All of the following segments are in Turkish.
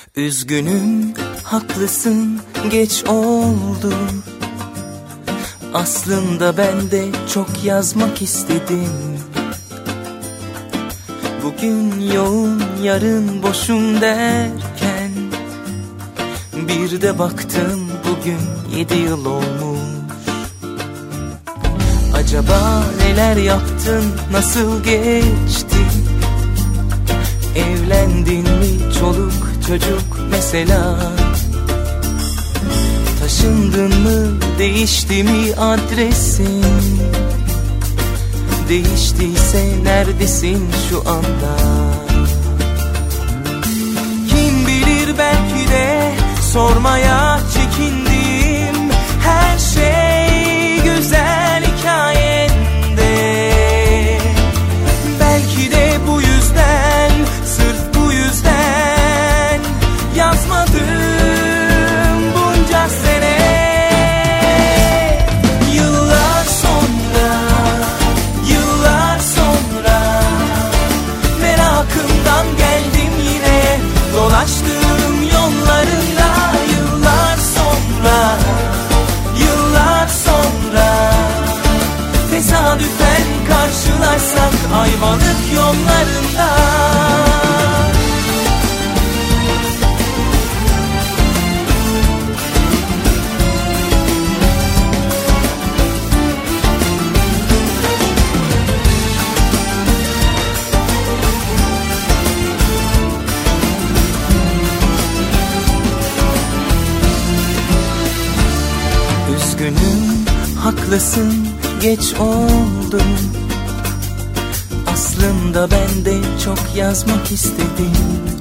Üzgünüm, haklısın, geç oldu. Aslında ben de çok yazmak istedim. Bugün yoğun, yarın boşum derken bir de baktım bugün 7 yıl olmuş. Acaba neler yaptın, nasıl geçti? Evlendin mi, çoluk çocuk mesela? Taşındın mı, değişti mi adresin? Değiştiyse neredesin şu anda? Kim bilir, belki de sormaya çekindim. Her şey güzel hikayende. Belki de bu yüzden, sırf bu yüzden yazmadım bunca sene. Yıllar sonra, yıllar sonra merakımdan geldim yine, dolaştığım yollarında. Yıllar sonra, yıllar sonra tesadüfen karşılarsak Ayvalık yollarında. Üzgünüm, haklısın, geç oldu. Aslında ben de çok yazmak istedim.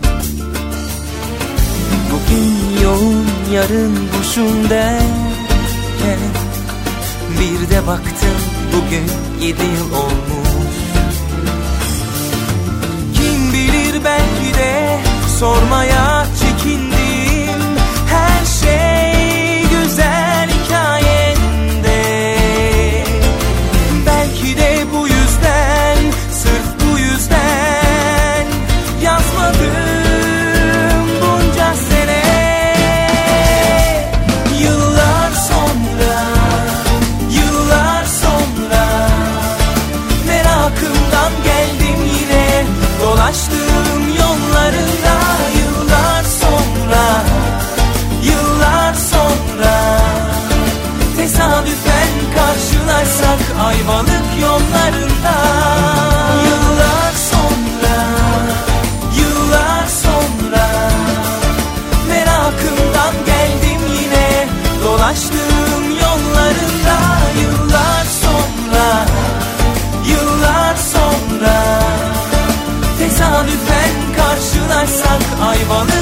Bugün yoğun, yarın boşum derken bir de baktım bugün 7 yıl olmuş. Kim bilir, belki de sormaya çekindim. Her şey güzel hikayende. Belki de bu yüzden, sırf bu yüzden yazmadım bunca sene. Yıllar sonra, yıllar sonra merakımdan geldim yine, dolaştığım yollarında. Yıllar sonra, yıllar sonra tesadüfen karşılarsak Ayvalık yollarında. Yıllar sonra, yıllar sonra merakımdan geldim yine, dolaştığım yollarında. Yıllar sonra, yıllar sonra tesadüfen karşılarsak Ayvalık